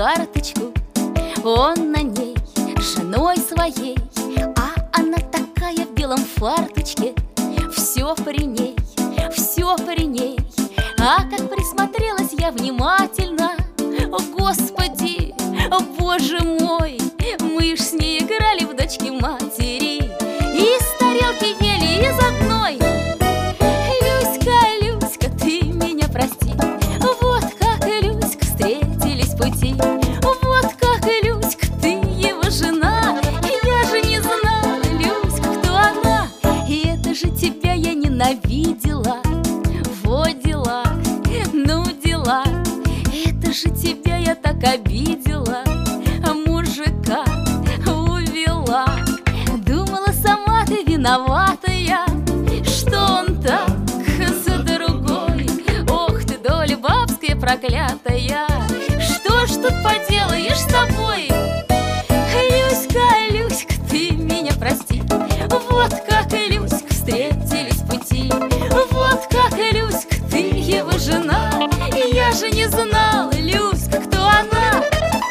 карточку, он на ней женой своей, а она такая в белом фарточке. Все при ней, все при ней. А как присмотрелась я внимательно, Господи, Боже мой, мы ж с ней играли в дочки-матери и с тарелки ели из одной. Люська, Люська, ты меня прости, вот как, Люська, встретились пути. Вот как, Люська, ты его жена, я же не знала, Люська, кто она. И это же тебя я ненавидела. Вот дела, ну дела, это же тебя я так обидела, мужика увела. Думала, сама ты виноватая, что он так за другой. Ох ты, доля бабская проклятая, что ж тут поделаешь с тобой? Люська, Люська, ты меня прости, вот как, Люська, встретились пути. Вот как, Люська, ты его жена, я же не знала, Люська, кто она.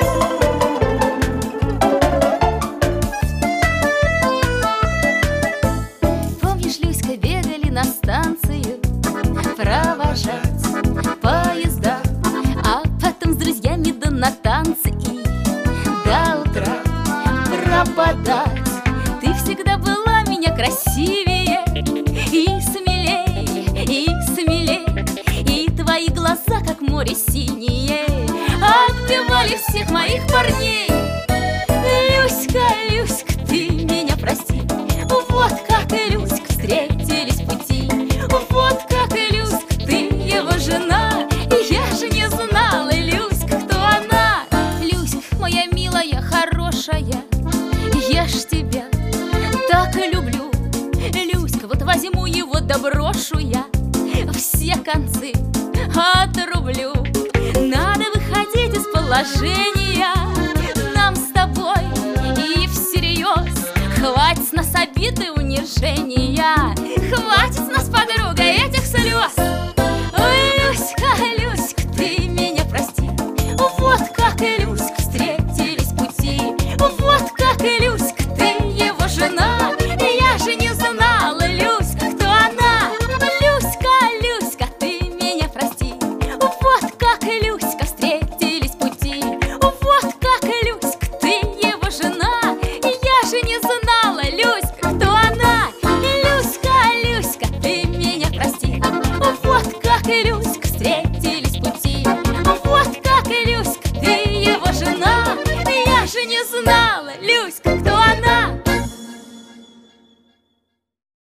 Помнишь, Люська, бегали на станцию провожать поезда, а потом с друзьями да на танцы и до утра пропадать. Ты всегда была меня красивее и смелей, и смелей, и твои глаза, как море синие, отбивали всех моих парней. Люська, Люська, ты меня прости, вот как, Люська, встретились пути. Вот как, Люська, ты его жена, я же не знала, Люська, кто она. Люська, моя милая, хорошая, я ж тебя так люблю. Люська, вот возьму его, да брошу я, все концы отрублю. Надо выходить из положения нам с тобой и всерьез. Хватит с нас обиды, унижения, хватит с нас, подруга, этих слез. Люська, Люська, ты меня прости, вот как, Люська, встретились пути. Вот как, Люська, ты его жена, я же не знала, Люська, кто она. Люська, Люська, ты меня прости, вот как, Люська, встретились пути. Вот как, Люська, ты его жена, я же не знала, Люська, кто она. Люська, Люська, ты меня прости, вот как, Люська, встретились пути. Вот как, Люська, ты его жена, я же не знала, Люська.